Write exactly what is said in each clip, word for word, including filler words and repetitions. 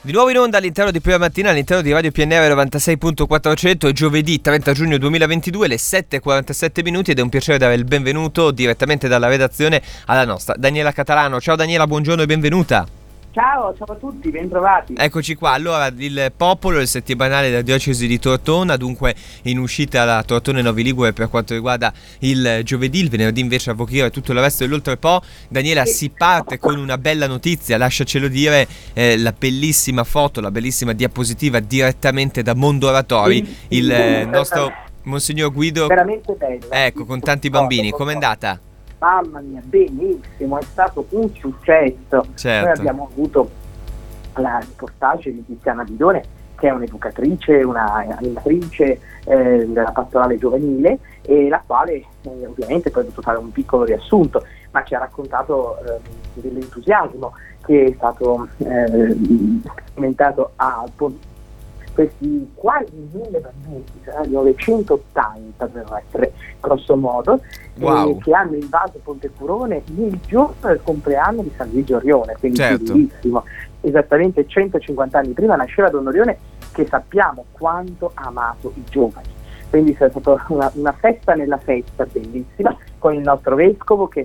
Di nuovo in onda all'interno di Prima Mattina, all'interno di Radio P N R novantasei punto quattrocento. È giovedì trenta giugno duemilaventidue, le sette e quarantasette minuti, ed è un piacere dare il benvenuto direttamente dalla redazione alla nostra Daniela Catalano. Ciao Daniela, buongiorno e benvenuta. Ciao, ciao a tutti, bentrovati. Eccoci qua. Allora, il Popolo, il settimanale della diocesi di Tortona, dunque in uscita da Tortona e Novi Ligure per quanto riguarda il giovedì, il venerdì invece a Voghera e tutto il resto dell'Oltrepo. Daniela, si parte con una bella notizia, lasciacelo dire, eh, la bellissima foto, la bellissima diapositiva direttamente da Mondo Oratori, Sì, il sì, eh, nostro Monsignor Guido, veramente bello. ecco, con tanti bambini. Com'è andata? Mamma mia, benissimo, è stato un successo. Certo. Noi abbiamo avuto la reportage di Tiziana Bidone, che è un'educatrice, una animatrice eh, della pastorale giovanile, e la quale eh, ovviamente poi ha dovuto fare un piccolo riassunto, ma ci ha raccontato eh, dell'entusiasmo che è stato eh, sperimentato a Alpo. Questi quasi mille bambini, cioè novecentottanta per essere grosso modo, Wow. eh, che hanno invaso Pontecurone il giorno del compleanno di San Luigi Orione, quindi Certo. bellissimo. Esattamente centocinquanta anni prima nasceva Don Orione, che sappiamo quanto ha amato i giovani. Quindi è stata una, una festa nella festa bellissima, con il nostro vescovo che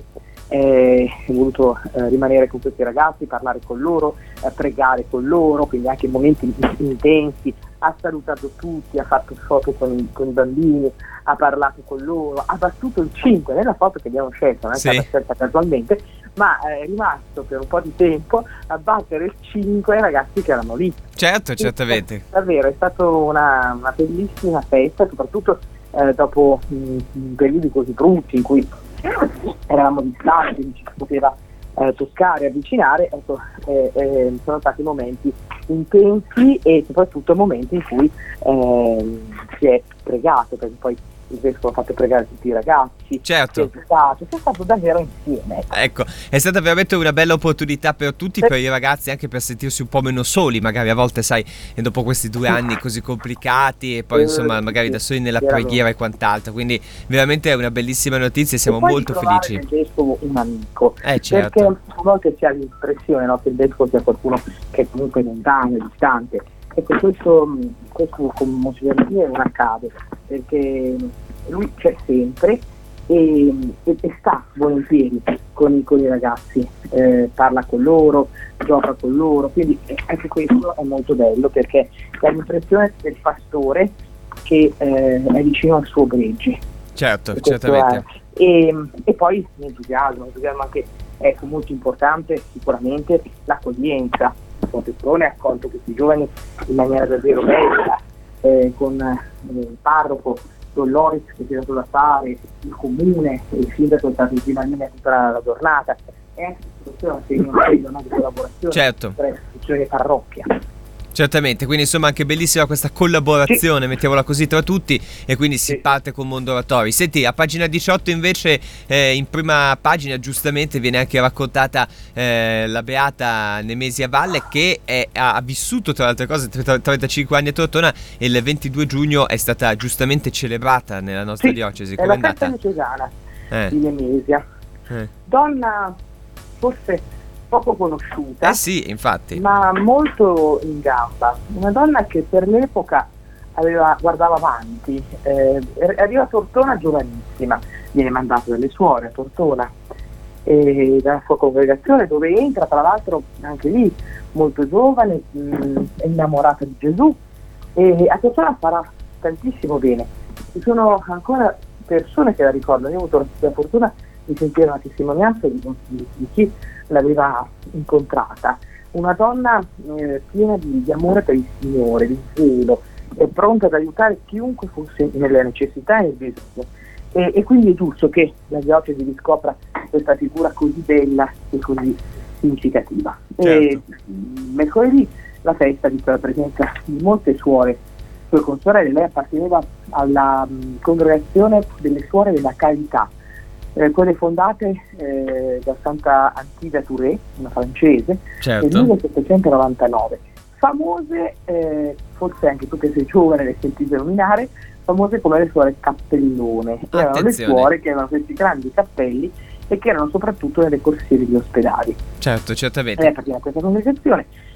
è voluto eh, rimanere con questi ragazzi, parlare con loro, eh, pregare con loro, quindi anche momenti intensi. Ha salutato tutti, ha fatto foto con, con i bambini, ha parlato con loro, ha battuto il cinque nella foto che abbiamo scelto, non è Sì. stata scelta casualmente, ma è rimasto per un po' di tempo a battere il cinque ai ragazzi che erano lì. Certo, certamente. Davvero, è stata una, una bellissima festa, soprattutto eh, dopo mh, periodi così brutti in cui eravamo distanti, non ci si poteva eh, toccare, avvicinare. Ecco, eh, eh, sono stati momenti intensi e soprattutto momenti in cui eh, si è pregato, perché poi il vescovo ha fatto pregare tutti i ragazzi, Certo. si è stato, si è stato davvero insieme. Ecco, è stata veramente una bella opportunità per tutti, per i ragazzi, anche per sentirsi un po' meno soli, magari a volte, sai, e dopo questi due anni così complicati e poi insomma magari da soli nella preghiera e quant'altro, quindi veramente è una bellissima notizia e siamo E poi molto di trovare felici. nel vescovo un amico, Eh, certo. perché a volte si ha l'impressione, no, che il vescovo sia qualcuno che è comunque lontano, distante. Ecco, questo, questo con Monsignor Maria non accade, perché lui c'è sempre e, e, e sta volentieri con i, con i ragazzi, eh, parla con loro, gioca con loro, quindi anche questo è molto bello, perché dà l'impressione del pastore che eh, è vicino al suo gregge. Certo, E questo certamente. è- E, e poi l'entusiasmo, l'entusiasmo anche, ecco, molto importante sicuramente l'accoglienza. Pontecurone ha accolto questi giovani in maniera davvero bella, eh, con eh, il parroco Don Loris che si è dato da fare, il comune, il sindaco è stato in prima linea tutta la, la giornata, e anche una serie di collaborazione Certo. tra istituzioni e parrocchia. Certamente, quindi insomma anche bellissima questa collaborazione, mettiamola così, tra tutti, e quindi si Sì. parte con Mondo Oratori. Senti, a pagina diciotto invece, eh, in prima pagina giustamente viene anche raccontata eh, la beata Nemesia Valle, che è- ha vissuto tra le altre cose trentacinque anni a Tortona, e il ventidue giugno è stata giustamente celebrata nella nostra Sì, diocesi. è Com'è la andata? festa diocesana Eh, di Nemesia, eh. donna forse poco conosciuta, Eh sì, infatti. ma molto in gamba, una donna che per l'epoca aveva, guardava avanti, eh, arriva a Tortona giovanissima, viene mandata dalle suore a Tortona e dalla sua congregazione, dove entra tra l'altro anche lì molto giovane, mh, è innamorata di Gesù, e a Tortona farà tantissimo bene. Ci sono ancora persone che la ricordano. Io ho avuto la fortuna di sentire una testimonianza di, di, di chi l'aveva incontrata, una donna eh, piena di, di amore per il Signore, di zelo, è pronta ad aiutare chiunque fosse nelle necessità e nel bisogno, e, e quindi è giusto che la diocesi riscopra questa figura così bella e così significativa. Certo. E mh, mercoledì la festa di la presenza di molte suore, sue consorelle. Lei apparteneva alla mh, congregazione delle suore della carità, eh, quelle fondate eh, da Santa Antigua Touré, una francese, Certo. nel millesettecentonovantanove. Famose, eh, forse anche tu che sei giovane le sentite nominare, famose come le suore Cappellone. Erano le Attenzione. suore che avevano questi grandi cappelli e che erano soprattutto nelle corsie degli ospedali. Certo, Lei certamente. appartiene a questa congregazione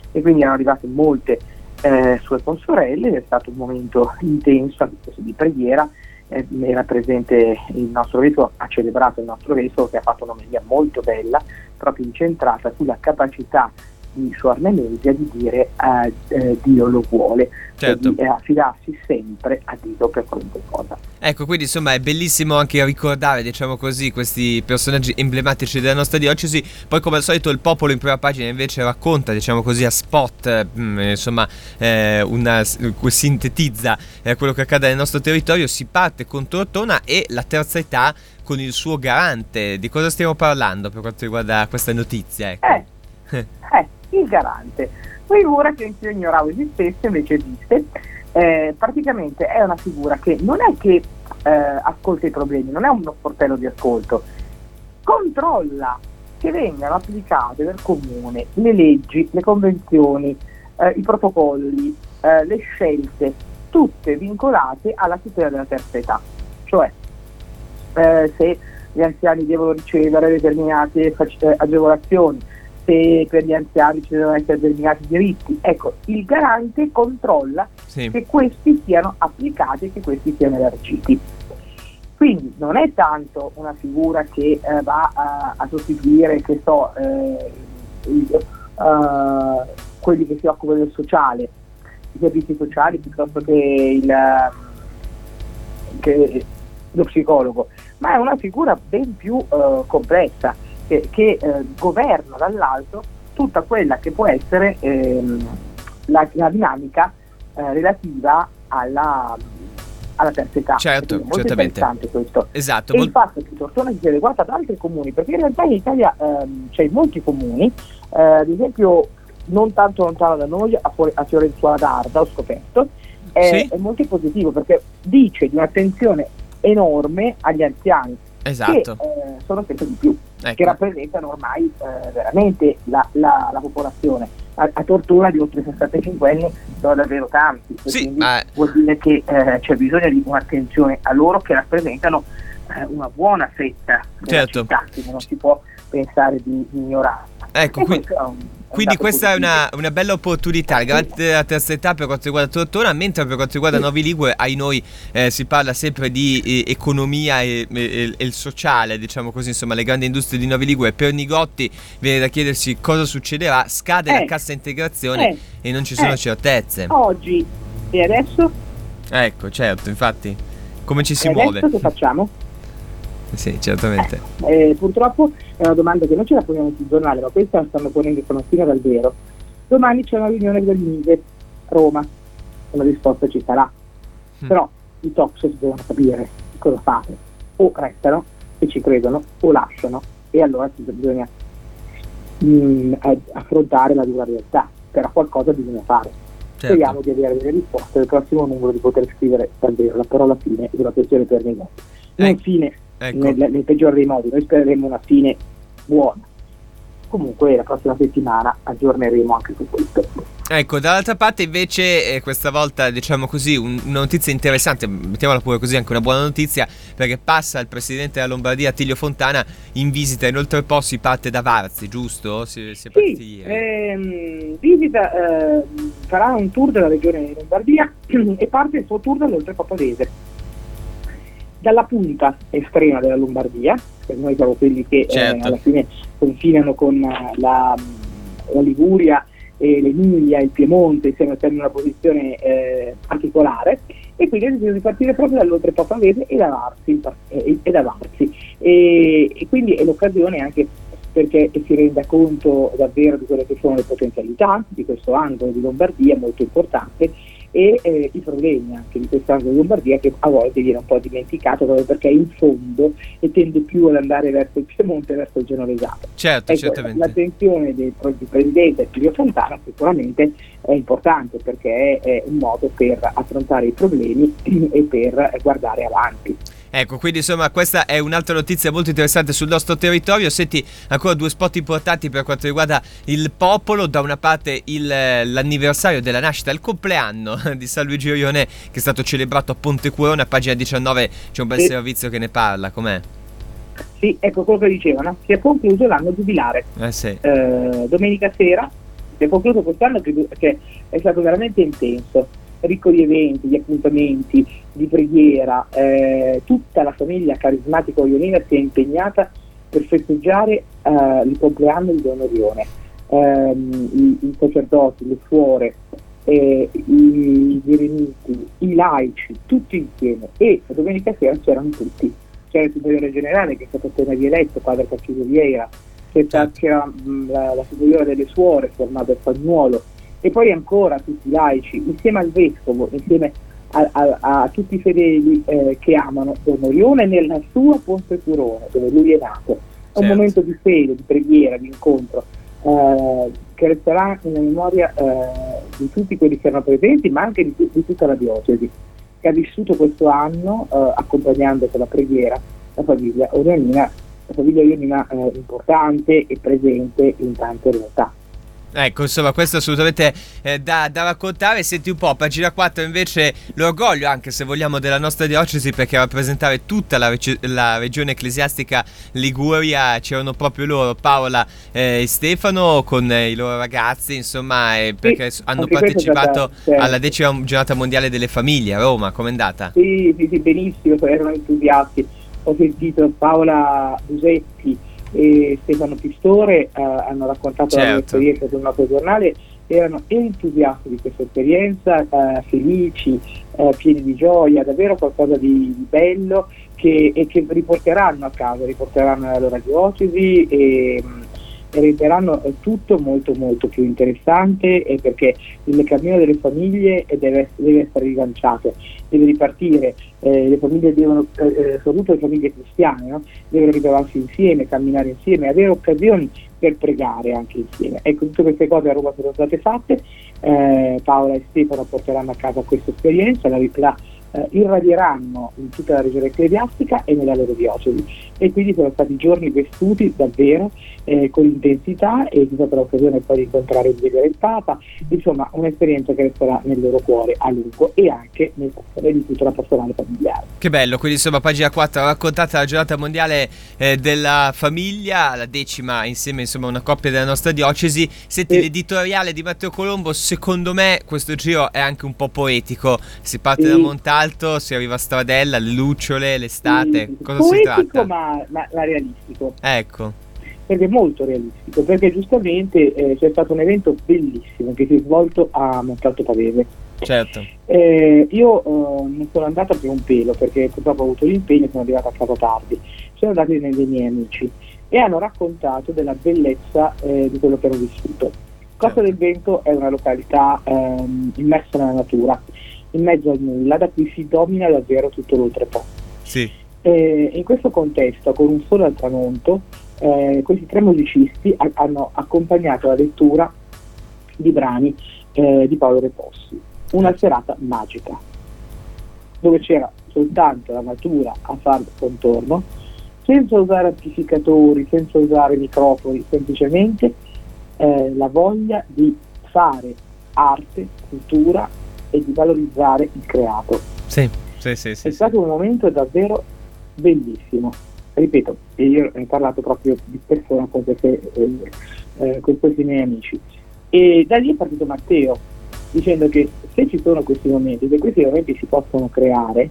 e quindi erano arrivate molte eh, sue consorelle ed è stato un momento intenso di preghiera. Eh, era presente il nostro vescovo, ha celebrato il nostro vescovo che ha fatto un'omelia molto bella, proprio incentrata sulla capacità di Suor Nemesia di dire eh, eh, Dio lo vuole, certo. Cioè di eh, affidarsi sempre a Dio per qualunque cosa. Ecco, quindi insomma è bellissimo anche ricordare, diciamo così, questi personaggi emblematici della nostra diocesi. Poi come al solito il popolo in prima pagina invece racconta, diciamo così, a spot, mh, insomma eh, una, sintetizza eh, quello che accade nel nostro territorio. Si parte con Tortona e la terza età con il suo garante. Di cosa stiamo parlando per quanto riguarda questa notizia? Ecco. Eh, eh, il garante, figura che anch'io ignoravo esistesse, invece esiste. Eh, praticamente è una figura che non è che eh, ascolta i problemi, non è uno sportello di ascolto, controlla che vengano applicate dal comune le leggi, le convenzioni, eh, i protocolli, eh, le scelte, tutte vincolate alla tutela della terza età, cioè eh, se gli anziani devono ricevere determinate fac- agevolazioni, se per gli anziani ci devono essere determinati diritti. Ecco, il garante controlla sì. che questi siano applicati e che questi siano elargiti. Quindi non è tanto una figura che eh, va a, a sostituire, che so, eh, il, uh, quelli che si occupano del sociale, i servizi sociali, piuttosto che, il, che lo psicologo, ma è una figura ben più uh, complessa, che, che eh, governa dall'alto tutta quella che può essere ehm, la, la dinamica eh, relativa alla, alla terza età. Certo, è molto certamente. Interessante questo. Esatto. E Mol- il fatto che Tortona sia adeguata ad altri comuni, perché in realtà in Italia ehm, c'è in molti comuni, eh, ad esempio non tanto lontano da noi, a, Fuori, a Fiorenzuola d'Arda, ho scoperto, è, sì? è molto positivo perché dice di un'attenzione enorme agli anziani, esatto. che eh, sono sempre di più. Ecco. Che rappresentano ormai eh, veramente la, la, la popolazione. A, a Tortona di oltre sessantacinque anni sono davvero tanti, sì, quindi ma... vuol dire che eh, c'è bisogno di un'attenzione a loro, che rappresentano eh, una buona fetta della certo. città, quindi non si può pensare di, di ignorare. Ecco, qui... Quindi questa è una, una bella opportunità, il garante della terza età per quanto riguarda Tortona, mentre per quanto riguarda Novi Ligure, ai noi eh, si parla sempre di eh, economia e, e, e il sociale, diciamo così, insomma le grandi industrie di Novi Ligure. Per Nigotti viene da chiedersi cosa succederà, scade eh, la cassa integrazione eh, e non ci sono eh, certezze. Oggi e adesso? Ecco, certo, infatti, come ci si e muove? Adesso che facciamo? Sì, certamente. Eh, eh, purtroppo è una domanda che non ce la poniamo sul giornale, ma questa la stanno ponendo stamattina dal vero. Domani c'è una riunione del Mise Roma, una risposta ci sarà. Mm. Però i Toxos devono capire cosa fare. O restano e ci credono, o lasciano, e allora bisogna mh, affrontare la dura realtà. Però qualcosa bisogna fare. Certo. Speriamo di avere delle risposte nel prossimo numero, di poter scrivere davvero la parola fine della questione per Nigotti. Non ecco. fine Ecco. Nel, nel peggiore dei modi, noi spereremo una fine buona. Comunque la prossima settimana aggiorneremo anche su questo. Ecco, dall'altra parte invece eh, questa volta, diciamo così, un, una notizia interessante, mettiamola pure così, anche una buona notizia, perché passa il presidente della Lombardia Attilio Fontana in visita in Oltrepò, si parte da Varzi, giusto? Si, si è partiti sì, ieri. Ehm, visita, eh, farà un tour della regione Lombardia e parte il suo tour dall'Oltrepò Pavese. Dalla punta estrema della Lombardia, per noi siamo quelli che certo. eh, alla fine confinano con la, la Liguria e l'Emilia e il Piemonte, siamo in una posizione eh, particolare, e quindi è deciso di partire proprio dall'Oltrepò Pavese e da Varzi, e, e, da Varzi. E, e quindi è l'occasione anche perché si renda conto davvero di quelle che sono le potenzialità di questo angolo di Lombardia molto importante, e eh, i problemi anche di quest'angolo di Lombardia, che a volte viene un po' dimenticato proprio perché è in fondo e tende più ad andare verso il Piemonte e verso il Genovesano. Certo, ecco, certamente. L'attenzione del, del Presidente Attilio Fontana sicuramente è importante, perché è, è un modo per affrontare i problemi e per guardare avanti. Ecco, quindi insomma questa è un'altra notizia molto interessante sul nostro territorio. Senti, ancora due spot importanti per quanto riguarda il popolo. Da una parte il, l'anniversario della nascita, il compleanno di San Luigi Rione, che è stato celebrato a Pontecuorone. A pagina diciannove c'è un bel sì. servizio che ne parla, com'è? Sì, ecco cosa dicevano, si è concluso l'anno giubilare. Eh sì. eh, domenica sera Si è concluso quest'anno che, che è stato veramente intenso, ricco di eventi, di appuntamenti, di preghiera. Eh, tutta la famiglia carismatica ionina si è impegnata per festeggiare eh, il compleanno di Don Orione. Eh, i, i sacerdoti, le suore, eh, i, i eremiti, i laici, tutti insieme, e domenica sera c'erano tutti. C'era il superiore generale che è stato appena rieletto, padre Tarcisio Vieira, c'era, c'era mh, la, la superiore delle suore, Formato Spagnuolo, e poi ancora tutti i laici, insieme al vescovo, insieme a, a, a tutti i fedeli eh, che amano Don Orione nella sua Ponte Curone, dove lui è nato. È un Certo. momento di fede, di preghiera, di incontro, eh, che resterà nella memoria eh, di tutti quelli che erano presenti, ma anche di, di tutta la diocesi, che ha vissuto questo anno eh, accompagnando con la preghiera la famiglia orionina, la famiglia orionina eh, importante e presente in tante realtà. Ecco, insomma, questo è assolutamente eh, da, da raccontare. Senti un po', pagina quattro invece l'orgoglio, anche se vogliamo, della nostra diocesi, perché a rappresentare tutta la, reg- la regione ecclesiastica Liguria c'erano proprio loro, Paola eh, e Stefano, con eh, i loro ragazzi, insomma, eh, perché Sì, hanno anche questa è partecipato stata, certo. alla decima giornata mondiale delle famiglie a Roma. Com'è andata? Sì, sì, sì, benissimo, erano entusiasti. Ho sentito Paola Busetti e Stefano Pistore eh, hanno raccontato Certo. la loro esperienza sul nostro giornale, erano entusiasti di questa esperienza, eh, felici, eh, pieni di gioia, davvero qualcosa di, di bello che, e che riporteranno a casa, riporteranno alla loro diocesi e, e renderanno tutto molto molto più interessante, e perché il cammino delle famiglie deve, deve essere rilanciato, deve ripartire, eh, le famiglie devono, eh, soprattutto le famiglie cristiane, no? Devono ritrovarsi insieme, camminare insieme, avere occasioni per pregare anche insieme. Ecco, tutte queste cose a Roma sono state fatte, eh, Paola e Stefano porteranno a casa questa esperienza, la, la eh, irradieranno in tutta la regione ecclesiastica e nella loro diocesi, e quindi sono stati giorni vissuti davvero eh, con intensità, e c'è stata l'occasione poi di incontrare e vedere il Papa, insomma un'esperienza che resterà nel loro cuore a lungo e anche nel cuore di tutta la pastorale familiare. Che bello, quindi insomma pagina quattro raccontata la giornata mondiale eh, della famiglia, la decima insieme insomma una coppia della nostra diocesi. Senti, Sì. l'editoriale di Matteo Colombo, secondo me questo giro è anche un po' poetico, si parte Sì. da Montalto, si arriva a Stradella, le lucciole, l'estate, Sì, cosa si poetico, tratta? ma, ma, ma realistico, Ecco, perché è molto realistico, perché giustamente eh, c'è stato un evento bellissimo che si è svolto a Montalto Pavese. certo, Eh, io eh, non sono andata per un pelo, perché purtroppo ho avuto l'impegno e sono arrivata a casa tardi. Sono andati dei, dei miei amici e hanno raccontato della bellezza eh, di quello che hanno vissuto. Costa Certo. del Vento è una località ehm, immersa nella natura, in mezzo al nulla, da cui si domina davvero tutto l'oltrepo. sì, Eh, in questo contesto, con un solo al tramonto, eh, questi tre musicisti ha- hanno accompagnato la lettura di brani eh, di Paolo Repossi. Una serata magica, dove c'era soltanto la natura a far contorno, senza usare amplificatori, senza usare microfoni, semplicemente eh, la voglia di fare arte, cultura e di valorizzare il creato. sì, sì, sì, sì, È sì. stato un momento davvero bellissimo. Ripeto, e io ho parlato proprio di persona con, queste, eh, eh, con questi miei amici. E da lì è partito Matteo, dicendo che se ci sono questi momenti, se questi momenti si possono creare,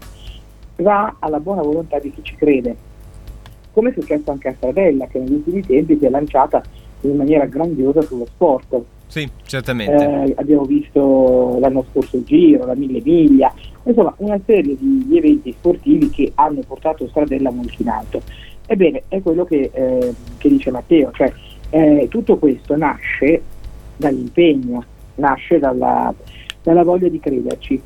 va alla buona volontà di chi ci crede. Come è successo anche a Stradella, che negli ultimi tempi si è lanciata in maniera grandiosa sullo sport. Sì, certamente. Eh, abbiamo visto l'anno scorso il Giro, la Mille Miglia, insomma una serie di, di eventi sportivi che hanno portato Stradella molto in alto. Ebbene, è quello che, eh, che dice Matteo, cioè eh, tutto questo nasce dall'impegno, nasce dalla, dalla voglia di crederci.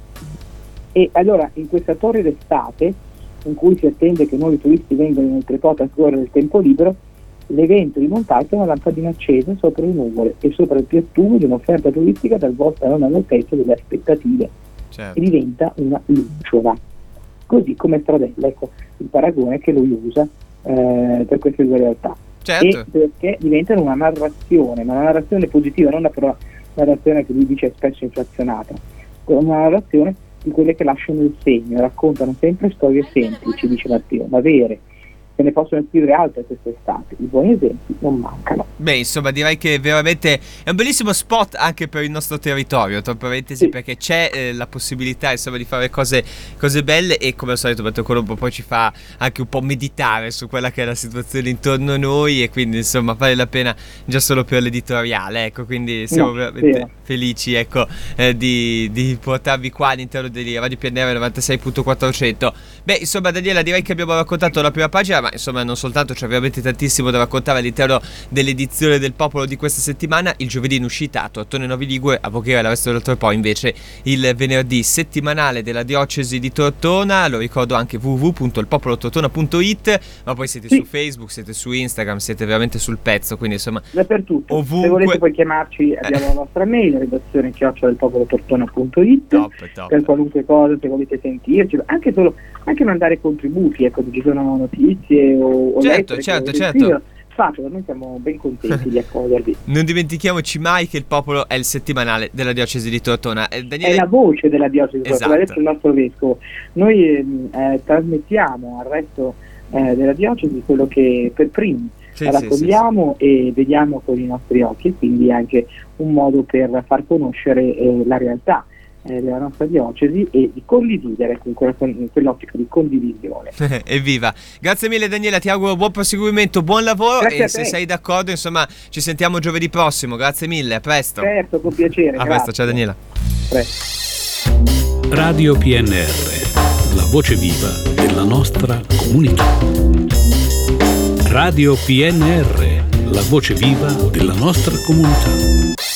E allora in questa torre d'estate, in cui si attende che nuovi turisti vengano in oltreporta a scorrere il tempo libero, l'evento di Montalto è una lampadina accesa sopra le nuvole e sopra il piattume di un'offerta turistica talvolta non all'altezza delle aspettative, Certo. e diventa una lucciola, così come Stradella, ecco il paragone che lui usa eh, per queste due realtà. Certo. E perché diventano una narrazione, ma una narrazione positiva, non una narrazione che lui dice spesso inflazionata, una narrazione di quelle che lasciano il segno, raccontano sempre storie semplici, dice Matteo, ma vere, se ne possono scrivere altre quest'estate. I buoni esempi non mancano. Beh, insomma, direi che veramente è un bellissimo spot anche per il nostro territorio, tra parentesi, sì. Perché c'è eh, la possibilità, insomma, di fare cose, cose belle, e come al solito Beto Colombo poi ci fa anche un po' meditare su quella che è la situazione intorno a noi, e quindi insomma vale la pena già solo per l'editoriale, ecco, quindi siamo no, veramente sì. felici, ecco, eh, di, di portarvi qua all'interno di Radio P N R novantasei punto quattrocento. Beh, insomma, Daniela, direi che abbiamo raccontato la prima pagina, ma insomma non soltanto, c'è veramente tantissimo da raccontare all'interno dell'edizione del Popolo di questa settimana. Il giovedì in uscita a Tortona Novi Ligure, a Voghera la Veste dell'Oltre Po invece il venerdì settimanale della diocesi di Tortona. Lo ricordo anche w w w punto il popolo tortona punto i t, ma poi siete sì. su Facebook, siete su Instagram, siete veramente sul pezzo, quindi insomma dappertutto. Ovunque. Se volete puoi chiamarci, abbiamo la nostra mail, redazione chiocciola il popolo tortona punto i t, top, top. Per qualunque cosa, se volete sentirci, anche solo anche mandare contributi, ecco, se ci sono notizie o, o certo, lettere, certo, certo. Fatelo, noi siamo ben contenti di accogliervi. Non dimentichiamoci mai che il Popolo è il settimanale della diocesi di Tortona. Eh, Daniele... È la voce della diocesi di Tortona, esatto. l'ha detto il nostro vescovo. Noi eh, trasmettiamo al resto eh, della diocesi quello che per primi sì, raccogliamo sì, sì, sì. e vediamo con i nostri occhi, quindi anche un modo per far conoscere eh, la realtà della nostra diocesi e di condividere con, quella, con quell'ottica di condivisione. Evviva! Grazie mille Daniela, ti auguro buon proseguimento, buon lavoro. Grazie e se sei d'accordo, insomma, ci sentiamo giovedì prossimo. Grazie mille, a presto. Certo, con piacere. A presto, ciao Daniela. Presto. Radio P N R, la voce viva della nostra comunità. Radio P N R, la voce viva della nostra comunità.